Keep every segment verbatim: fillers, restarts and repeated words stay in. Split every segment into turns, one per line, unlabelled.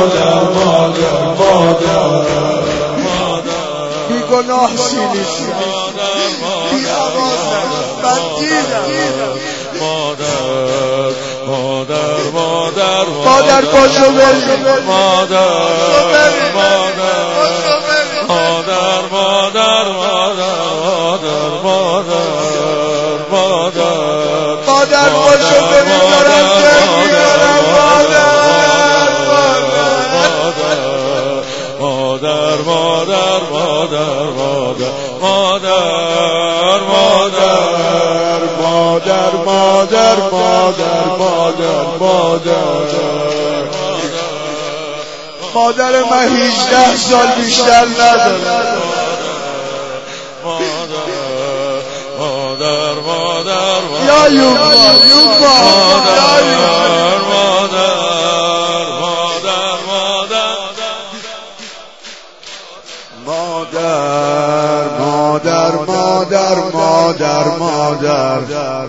مادر مادر مادر بی گناه سینی بی آوازم من دیدم
مادر مادر مادر
مادر باشو بریم
مادر مادر مادر مادر مادر مادر مادر
مادر باشو بریم دارم سر میارم مادر
مادر مادر مادر مادر مادر مادر
مادر مادر مادر مادر مادر مادر من هیچده سال بیشتر ندارم
مادر مادر
یا یوبا یوبا
مادر مادر مادر
مادر مادر مادر مادر مادر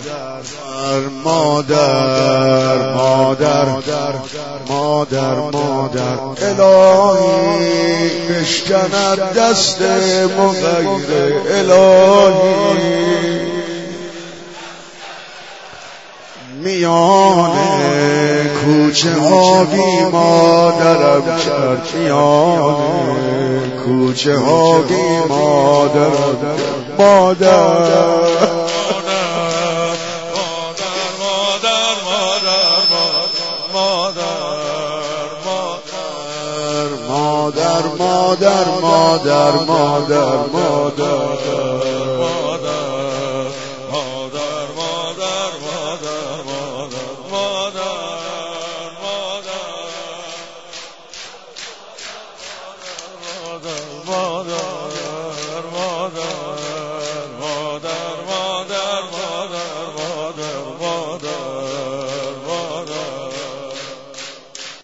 مادر مادر مادر الهی بشکند دست مغیر الهی میان کوچه ها بی مادرم کرد میان کوچه ها بی مادرم مادر مادر مادر مادر مادر مادر
مادر